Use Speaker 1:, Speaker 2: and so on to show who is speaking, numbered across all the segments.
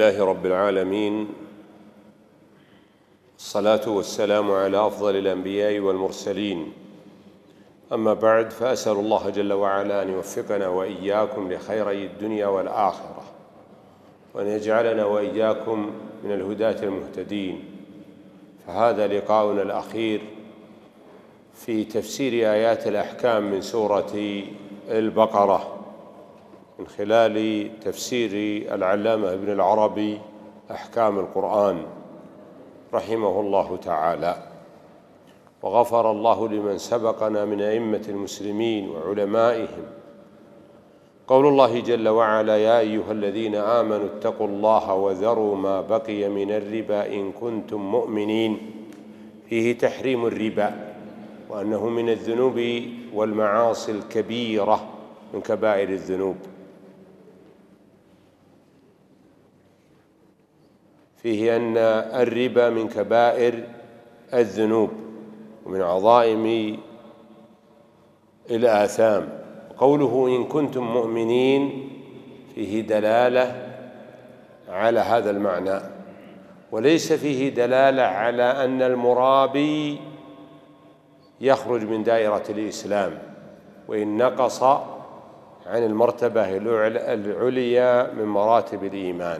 Speaker 1: لله رب العالمين، الصلاة والسلام على أفضل الأنبياء والمرسلين. أما بعد، فأسأل الله جل وعلا أن يوفقنا وإياكم لخيري الدنيا والآخرة، وأن يجعلنا وإياكم من الهداة المهتدين. فهذا لقاؤنا الأخير في تفسير آيات الأحكام من سورة البقرة من خلال تفسير العلامة ابن العربي أحكام القرآن رحمه الله تعالى، وغفر الله لمن سبقنا من أئمة المسلمين وعلمائهم. قول الله جل وعلا: يا أيها الذين آمنوا اتقوا الله وذروا ما بقي من الربا إن كنتم مؤمنين. فيه تحريم الربا، وأنه من الذنوب والمعاصي الكبيرة من كبائر الذنوب. فيه أن الربا من كبائر الذنوب ومن عظائم الآثام. قوله إن كنتم مؤمنين فيه دلالة على هذا المعنى، وليس فيه دلالة على أن المرابي يخرج من دائرة الإسلام وإن نقص عن المرتبة العليا من مراتب الإيمان.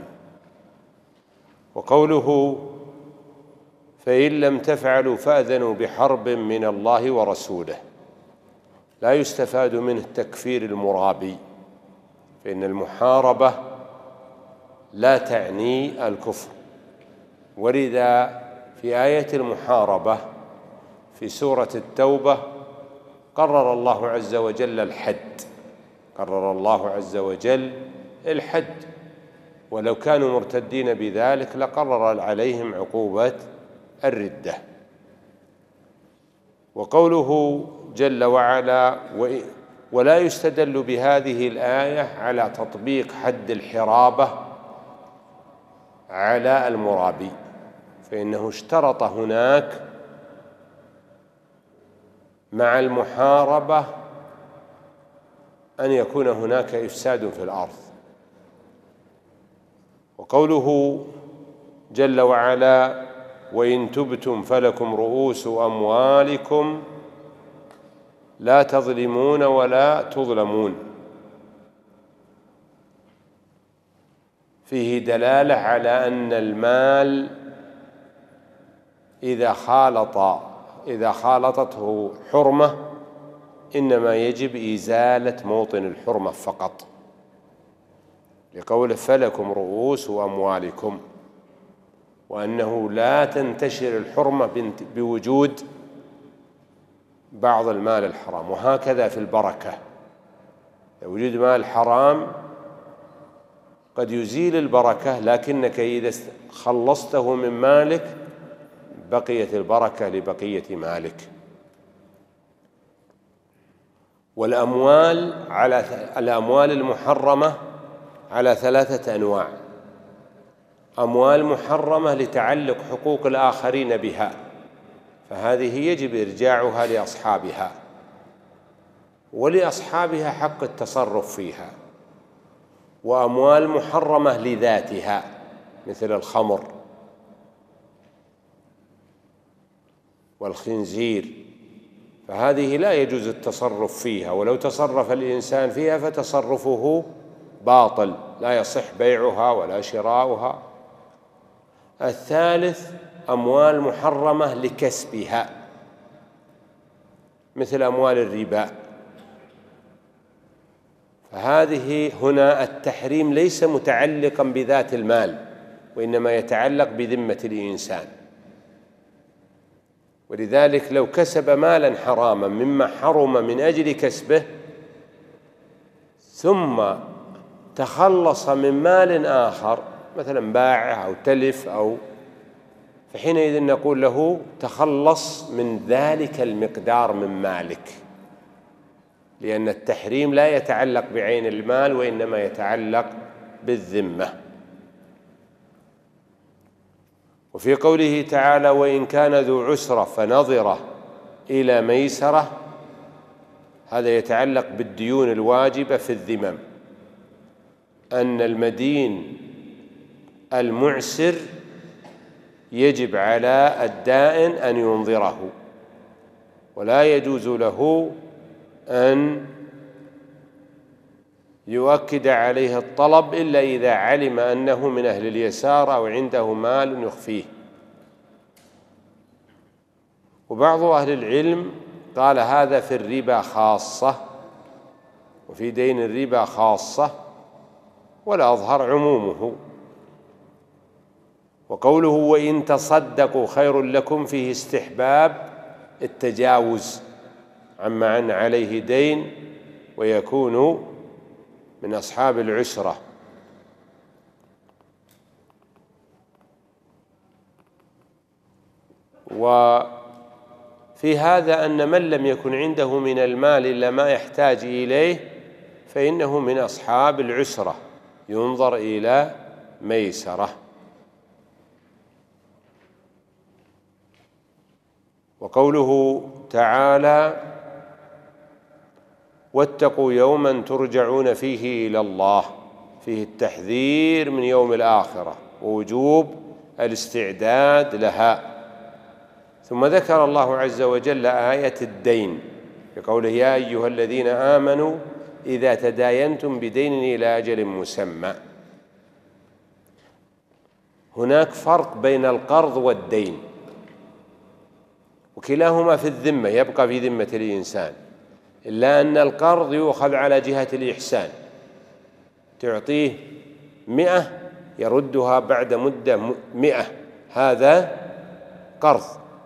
Speaker 1: وقوله فإن لم تفعلوا فأذنوا بحرب من الله ورسوله، لا يستفاد منه تكفير المرابي، فإن المحاربة لا تعني الكفر. ولذا في آية المحاربة في سورة التوبة قرر الله عز وجل الحد، قرر الله عز وجل الحد، ولو كانوا مرتدين بذلك لقرر عليهم عقوبة الردة. وقوله جل وعلا ولا يستدل بهذه الآية على تطبيق حد الحرابة على المرابي، فإنه اشترط هناك مع المحاربة أن يكون هناك إفساد في الأرض. وقوله جل وعلا وإن تبتم فلكم رؤوس أموالكم لا تظلمون ولا تظلمون، فيه دلالة على أن المال إذا خالطته حرمة إنما يجب إزالة موطن الحرمة فقط، لقوله فلكم رؤوس أموالكم، وأنه لا تنتشر الحرمة بوجود بعض المال الحرام. وهكذا في البركة، وجود مال حرام قد يزيل البركة، لكنك إذا خلصته من مالك بقيت البركة لبقية مالك. الأموال المحرمة على ثلاثة أنواع: أموال محرمة لتعلق حقوق الآخرين بها، فهذه يجب إرجاعها لأصحابها، ولأصحابها حق التصرف فيها. وأموال محرمة لذاتها مثل الخمر والخنزير، فهذه لا يجوز التصرف فيها، ولو تصرف الإنسان فيها فتصرفه باطل، لا يصح بيعها ولا شراؤها. الثالث أموال محرمة لكسبها مثل أموال الربا، فهذه هنا التحريم ليس متعلقا بذات المال، وإنما يتعلق بذمة الإنسان. ولذلك لو كسب مالا حراما مما حرم من أجل كسبه ثم تخلص من مال آخر مثلا باعه أو تلف فحينئذ نقول له تخلص من ذلك المقدار من مالك، لأن التحريم لا يتعلق بعين المال وإنما يتعلق بالذمة. وفي قوله تعالى وإن كان ذو عسرة فنظرة إلى ميسرة، هذا يتعلق بالديون الواجبة في الذمم، أن المدين المعسر يجب على الدائن أن ينظره، ولا يجوز له أن يؤكد عليه الطلب إلا إذا علم أنه من أهل اليسار أو عنده مال يخفيه. وبعض أهل العلم قال هذا في الربا خاصة، وفي دين الربا خاصة، والأظهر عمومه. وقوله وإن تصدقوا خير لكم فيه استحباب التجاوز عمن عليه دين ويكون من أصحاب العسرة. وفي هذا أن من لم يكن عنده من المال إلا ما يحتاج إليه فإنه من أصحاب العسرة، ينظر إلى ميسرة. وقوله تعالى واتقوا يوما ترجعون فيه إلى الله، فيه التحذير من يوم الآخرة ووجوب الاستعداد لها. ثم ذكر الله عز وجل آية الدين بقوله يا أيها الذين آمنوا إذا تداينتم بدين إلى أجل مسمى. هناك فرق بين القرض والدين، وكلاهما في الذمة، يبقى في ذمة الإنسان، إلا أن القرض يؤخذ على جهة الإحسان، تعطيه 100 يردها بعد مدة 100، هذا قرض.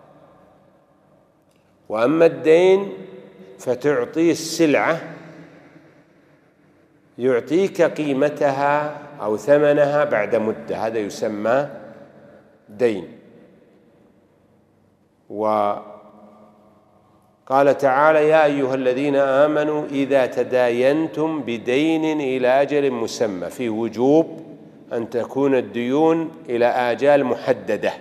Speaker 1: وأما الدين فتعطيه السلعة يعطيك قيمتها أو ثمنها بعد مدة، هذا يسمى دين. وقال تعالى يا أيها الذين آمنوا إذا تداينتم بدين إلى أجل مسمى، في وجوب أن تكون الديون إلى آجال محددة،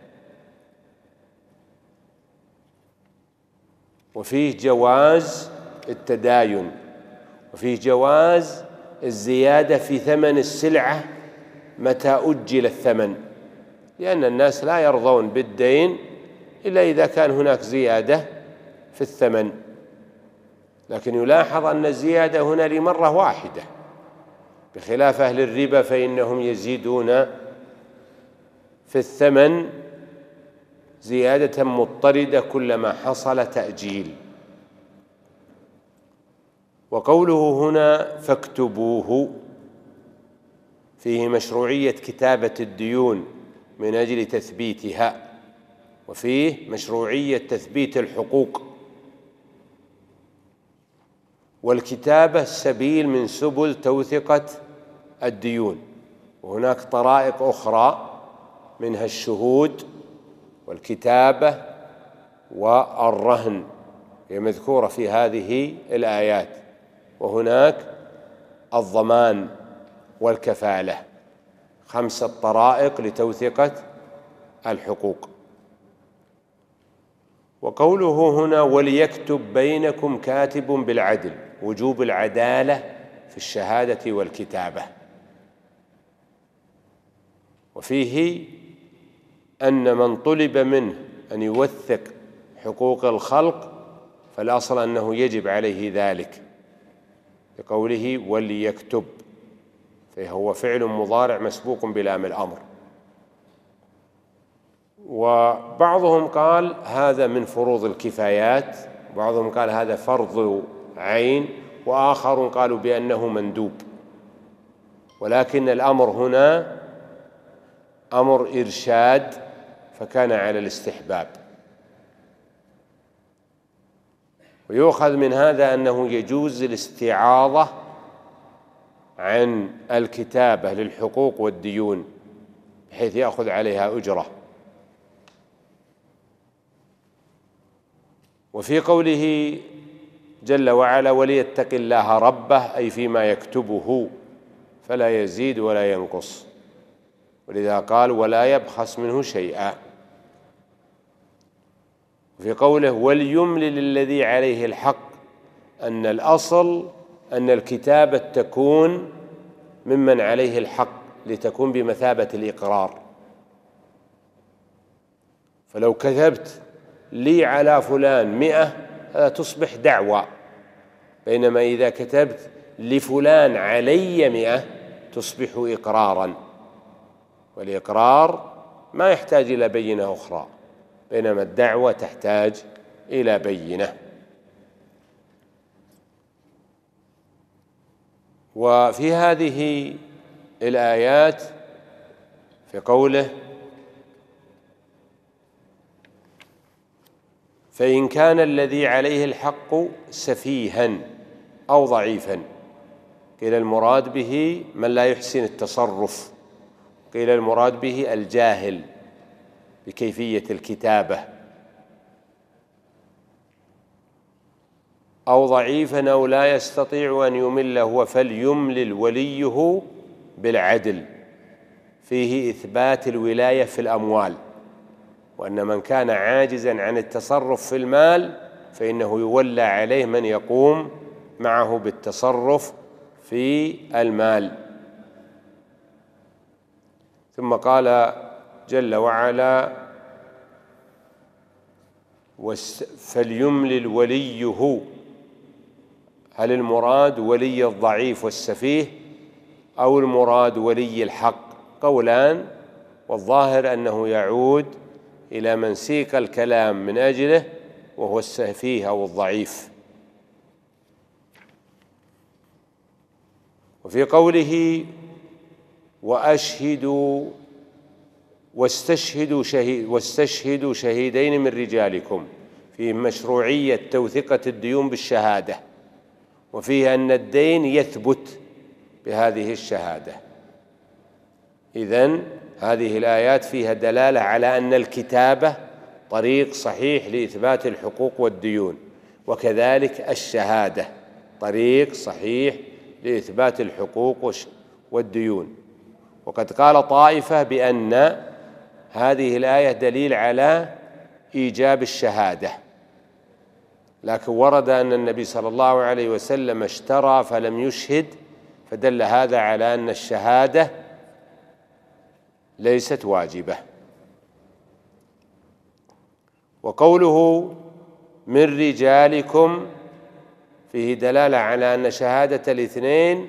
Speaker 1: وفيه جواز التداين، وفيه جواز الزيادة في ثمن السلعة متى أجل الثمن، لأن الناس لا يرضون بالدين إلا إذا كان هناك زيادة في الثمن. لكن يلاحظ أن الزيادة هنا لمرة واحدة، بخلاف أهل الربا فإنهم يزيدون في الثمن زيادة مضطردة كلما حصل تأجيل. وقوله هنا فاكتبوه فيه مشروعية كتابة الديون من أجل تثبيتها، وفيه مشروعية تثبيت الحقوق، والكتابة سبيل من سبل توثيقة الديون. وهناك طرائق أخرى منها الشهود والكتابة والرهن هي مذكورة في هذه الآيات، وهناك الضمان والكفالة، 5 طرائق لتوثيقة الحقوق. وقوله هنا وليكتب بينكم كاتب بالعدل، وجوب العدالة في الشهادة والكتابة. وفيه أن من طلب منه أن يوثق حقوق الخلق فالأصل أنه يجب عليه ذلك، بقوله وليكتب، فهو فعل مضارع مسبوق بلام الأمر. وبعضهم قال هذا من فروض الكفايات، وبعضهم قال هذا فرض عين، وآخرون قالوا بأنه مندوب. ولكن الأمر هنا أمر إرشاد فكان على الاستحباب. ويؤخذ من هذا أنه يجوز الاستعاضة عن الكتابة للحقوق والديون بحيث يأخذ عليها أجرة. وفي قوله جل وعلا وليتق الله ربه، أي فيما يكتبه فلا يزيد ولا ينقص، ولذا قال ولا يبخس منه شيئا. وفي قوله وليملل الذي عليه الحق، أن الأصل أن الكتابة تكون ممن عليه الحق، لتكون بمثابة الإقرار. فلو كتبت لي على فلان 100 هذا تصبح دعوى، بينما إذا كتبت لفلان علي 100 تصبح إقرارا، والإقرار ما يحتاج إلى بينة أخرى، بينما الدعوة تحتاج إلى بينة. وفي هذه الآيات في قوله فإن كان الذي عليه الحق سفيها أو ضعيفا، قيل المراد به من لا يحسن التصرف، قيل المراد به الجاهل بكيفية الكتابة، أو ضعيفا أو لا يستطيع أن يمل هو فليملل وليه بالعدل، فيه إثبات الولاية في الأموال، وأن من كان عاجزا عن التصرف في المال فإنه يولى عليه من يقوم معه بالتصرف في المال. ثم قال جل وعلا فليملل وليه، هل المراد ولي الضعيف والسفيه أو المراد ولي الحق؟ قولان، والظاهر أنه يعود إلى من سيق الكلام من أجله وهو السفيه أو الضعيف. وفي قوله وأشهدوا واستشهدوا شهيدين من رجالكم، فيه مشروعية توثيقة الديون بالشهادة، وفيه أن الدين يثبت بهذه الشهادة. إذن هذه الآيات فيها دلالة على أن الكتابة طريق صحيح لإثبات الحقوق والديون، وكذلك الشهادة طريق صحيح لإثبات الحقوق والديون. وقد قال طائفة بأن هذه الآية دليل على إيجاب الشهادة، لكن ورد أن النبي صلى الله عليه وسلم اشترى فلم يشهد، فدل هذا على أن الشهادة ليست واجبة. وقوله من رجالكم فيه دلالة على أن شهادة الاثنين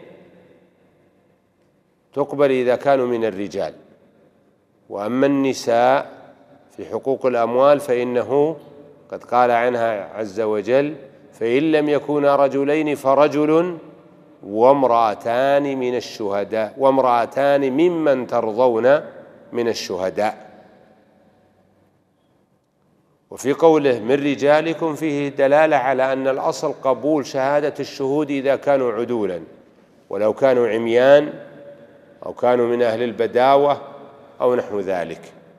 Speaker 1: تقبل إذا كانوا من الرجال، وأما النساء في حقوق الأموال فإنه قد قال عنها عز وجل فإن لم يكونا رجلين فرجل وامرأتان من الشهداء وامرأتان ممن ترضون من الشهداء. وفي قوله من رجالكم فيه دلالة على أن الأصل قبول شهادة الشهود إذا كانوا عدولا، ولو كانوا عميان أو كانوا من أهل البداوة أو نحو ذلك.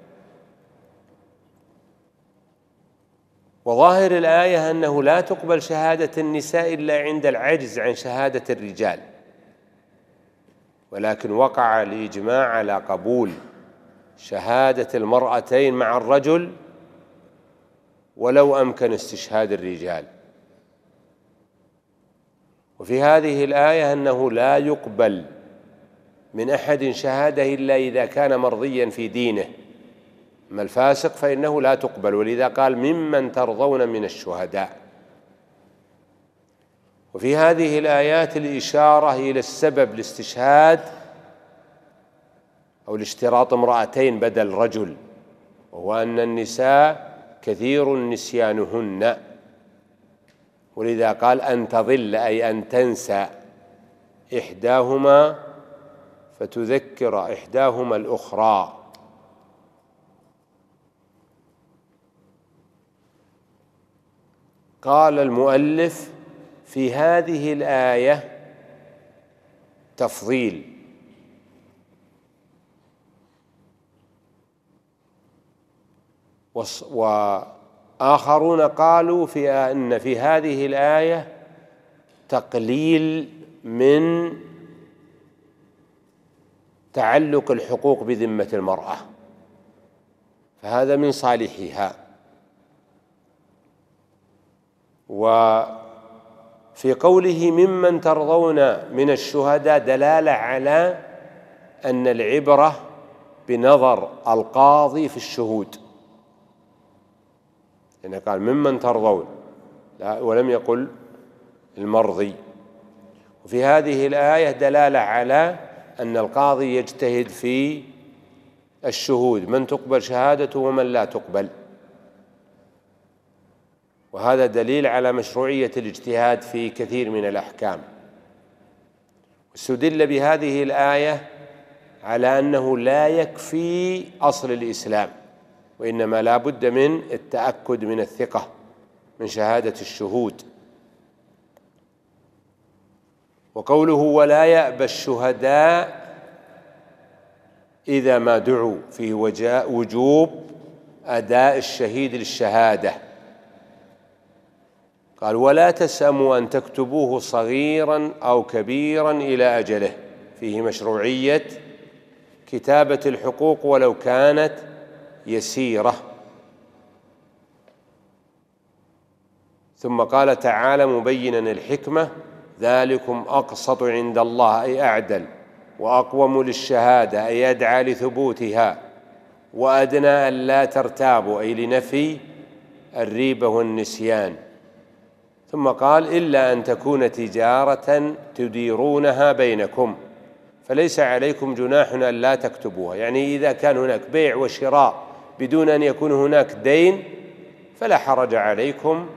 Speaker 1: وظاهر الآية أنه لا تقبل شهادة النساء إلا عند العجز عن شهادة الرجال، ولكن وقع الإجماع على قبول شهادة المرأتين مع الرجل ولو أمكن استشهاد الرجال. وفي هذه الآية أنه لا يقبل من أحد شهادة إلا إذا كان مرضيا في دينه، أما الفاسق فإنه لا تقبل، ولذا قال ممن ترضون من الشهداء. وفي هذه الآيات الإشارة إلى السبب الاستشهاد أو الاشتراط امرأتين بدل رجل، وهو أن النساء كثير نسيانهن، ولذا قال أن تضل أي أن تنسى إحداهما فتذكر إحداهما الأخرى. قال المؤلف في هذه الآية تفضيل، وآخرون قالوا أن في هذه الآية تقليل من تعلق الحقوق بذمة المرأة، فهذا من صالحها. وفي قوله ممن ترضون من الشهداء دلالة على أن العبرة بنظر القاضي في الشهود، يعني قال ممن ترضون ولم يقل المرضي. وفي هذه الآية دلالة على أن القاضي يجتهد في الشهود، من تقبل شهادته ومن لا تقبل، وهذا دليل على مشروعية الاجتهاد في كثير من الأحكام. واستدل بهذه الآية على أنه لا يكفي أصل الإسلام، وإنما لا بد من التأكد من الثقة من شهادة الشهود. وقوله ولا يأبى الشهداء إذا ما دعوا، فيه وجوب أداء الشهيد للشهادة. قال ولا تسأموا أن تكتبوه صغيرا أو كبيرا إلى أجله، فيه مشروعية كتابة الحقوق ولو كانت يسيرة. ثم قال تعالى مبينا الحكمة ذلكم أقسط عند الله، أي أعدل، وأقوم للشهادة، أي أدعى لثبوتها، وأدنى أن لا ترتابوا، أي لنفي الريبة والنسيان. ثم قال إلا أن تكون تجارة تديرونها بينكم فليس عليكم جناح أن لا تكتبوها، يعني إذا كان هناك بيع وشراء بدون أن يكون هناك دين فلا حرج عليكم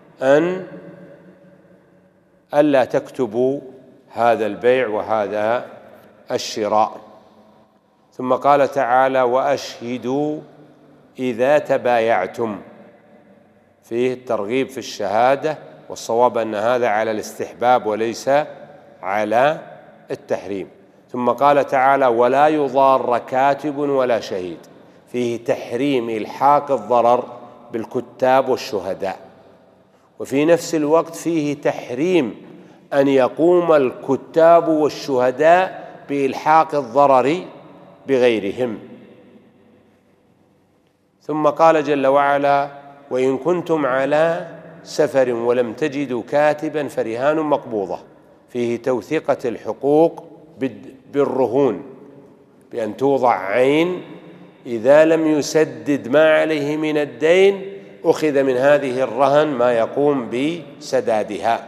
Speaker 1: ألا تكتبوا هذا البيع وهذا الشراء. ثم قال تعالى وأشهدوا إذا تبايعتم، فيه الترغيب في الشهادة، والصواب أن هذا على الاستحباب وليس على التحريم. ثم قال تعالى ولا يضار كاتب ولا شهيد، فيه تحريم إلحاق الضرر بالكتاب والشهداء، وفي نفس الوقت فيه تحريم أن يقوم الكتاب والشهداء بإلحاق الضرر بغيرهم. ثم قال جل وعلا وإن كنتم على سفر ولم تجدوا كاتبا فرهان مقبوضة، فيه توثيقة الحقوق بالرهون، بأن توضع عين إذا لم يسدد ما عليه من الدين أخذ من هذه الرهن ما يقوم بسدادها.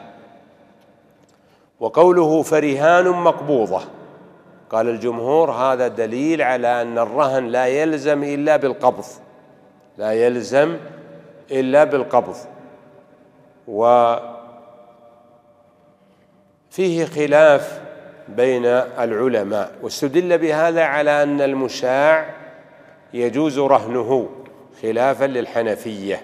Speaker 1: وقوله فرهان مقبوضة قال الجمهور هذا دليل على أن الرهن لا يلزم إلا بالقبض، لا يلزم إلا بالقبض. وفيه خلاف بين العلماء، واستدل بهذا على أن المشاع يجوز رهنه خلافا للحنفية.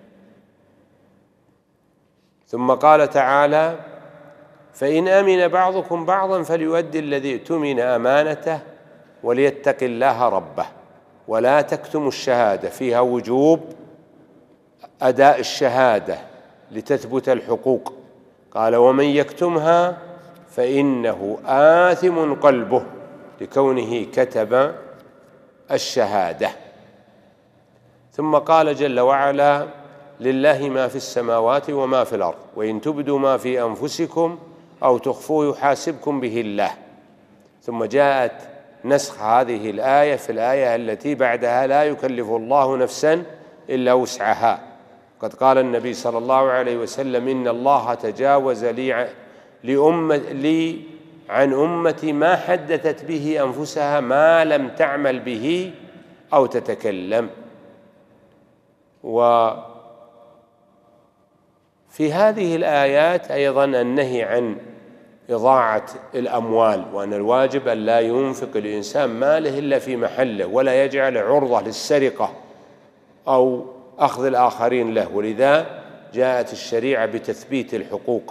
Speaker 1: ثم قال تعالى فإن أمن بعضكم بعضا فليؤدي الذي اؤتمن أمانته وليتق الله ربه ولا تكتموا الشهادة، فيها وجوب أداء الشهادة لتثبت الحقوق. قال ومن يكتمها فإنه آثم قلبه لكونه كتب الشهادة. ثم قال جل وعلا لله ما في السماوات وما في الأرض وإن تبدوا ما في أنفسكم أو تخفوه يحاسبكم به الله. ثم جاءت نسخ هذه الآية في الآية التي بعدها لا يكلف الله نفسا إلا وسعها. قد قال النبي صلى الله عليه وسلم إن الله تجاوز لي عن أمتي ما حدثت به أنفسها ما لم تعمل به أو تتكلم. وفي هذه الآيات أيضا النهي عن إضاعة الأموال، وأن الواجب أن لا ينفق الإنسان ماله إلا في محله ولا يجعل عرضة للسرقة أو أخذ الآخرين له، ولذا جاءت الشريعة بتثبيت الحقوق.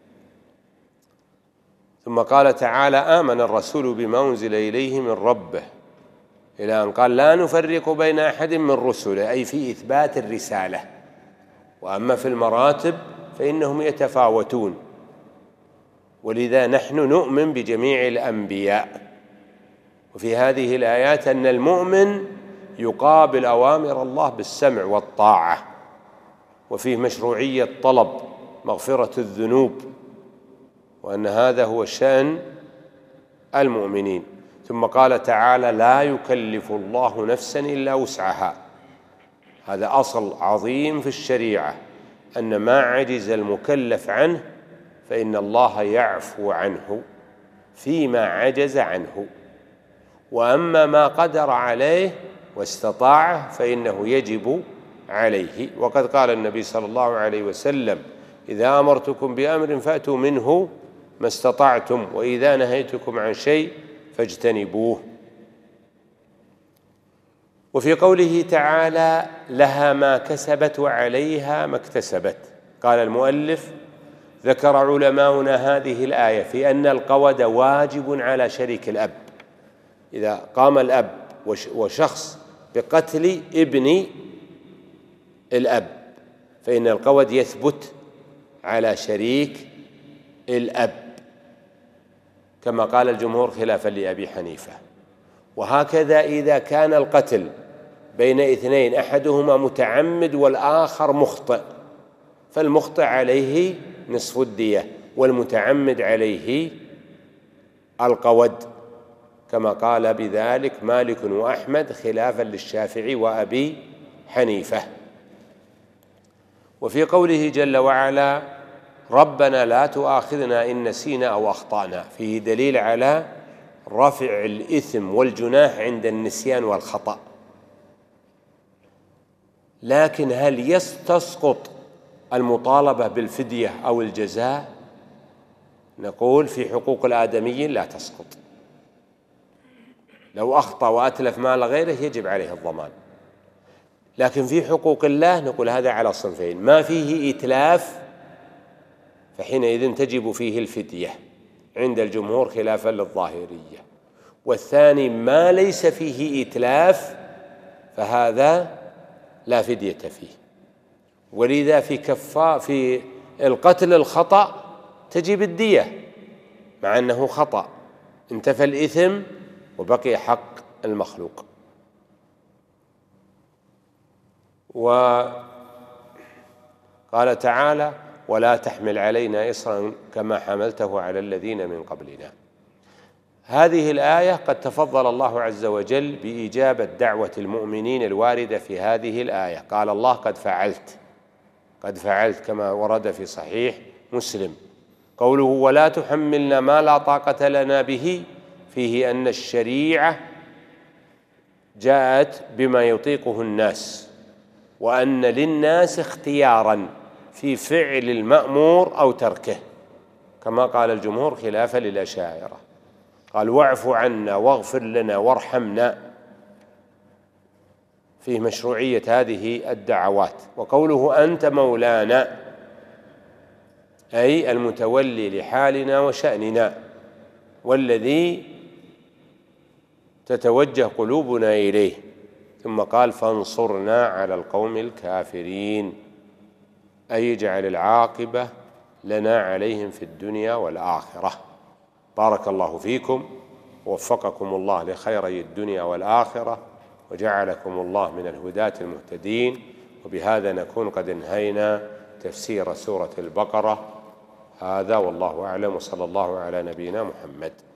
Speaker 1: ثم قال تعالى آمن الرسول بما أنزل إليه من ربه، إلى أن قال لا نفرق بين أحد من رسله، أي في إثبات الرسالة. وأما في المراتب فإنهم يتفاوتون، ولذا نحن نؤمن بجميع الأنبياء. وفي هذه الآيات أن المؤمن يقابل أوامر الله بالسمع والطاعة، وفيه مشروعية طلب مغفرة الذنوب، وأن هذا هو شأن المؤمنين. ثم قال تعالى: لا يكلف الله نفسا إلا وسعها. هذا أصل عظيم في الشريعة، أن ما عجز المكلف عنه فإن الله يعفو عنه فيما عجز عنه، وأما ما قدر عليه واستطاعه فإنه يجب عليه. وقد قال النبي صلى الله عليه وسلم: إذا أمرتكم بأمر فأتوا منه ما استطعتم، وإذا نهيتكم عن شيء فاجتنبوه. وفي قوله تعالى: لها ما كسبت وعليها ما اكتسبت، قال المؤلف: ذكر علماؤنا هذه الآية في أن القود واجب على شريك الأب. إذا قام الأب وشخص بقتل ابن الأب فإن القود يثبت على شريك الأب، كما قال الجمهور خلافا لأبي حنيفة. وهكذا إذا كان القتل بين اثنين أحدهما متعمد والآخر مخطئ، فالمخطئ عليه نصف الدية والمتعمد عليه القود، كما قال بذلك مالك وأحمد خلافا للشافعي وأبي حنيفة. وفي قوله جل وعلا: ربنا لا تؤاخذنا إن نسينا أو أخطأنا، فيه دليل على رفع الإثم والجناح عند النسيان والخطأ. لكن هل تسقط المطالبة بالفدية أو الجزاء؟ نقول في حقوق الآدميين لا تسقط. لو أخطأ وأتلف مال غيره يجب عليه الضمان، لكن في حقوق الله نقول هذا على صنفين: ما فيه إتلاف فحينئذ تجب فيه الفدية عند الجمهور خلافا للظاهرية، والثاني ما ليس فيه إتلاف فهذا لا فدية فيه. ولذا في القتل الخطأ تجب الدية مع أنه خطأ، انتفى الإثم وبقي حق المخلوق. وقال تعالى: ولا تحمل علينا إصرا كما حملته على الذين من قبلنا. هذه الآية قد تفضل الله عز وجل بإجابة دعوة المؤمنين الواردة في هذه الآية. قال الله: قد فعلت كما ورد في صحيح مسلم. قوله: ولا تحملنا ما لا طاقة لنا به، فيه أن الشريعة جاءت بما يطيقه الناس، وأن للناس اختيارا في فعل المأمور أو تركه، كما قال الجمهور خلافا للأشاعرة. قال: واعف عنا واغفر لنا وارحمنا، فيه مشروعية هذه الدعوات. وقوله: أنت مولانا، أي المتولي لحالنا وشأننا والذي تتوجه قلوبنا إليه. ثم قال: فانصرنا على القوم الكافرين، أي اجعل العاقبة لنا عليهم في الدنيا والآخرة. بارك الله فيكم ووفقكم الله لخيري الدنيا والآخرة، وجعلكم الله من الهداة المهتدين. وبهذا نكون قد انهينا تفسير سورة البقرة. هذا والله أعلم، وصلى الله على نبينا محمد.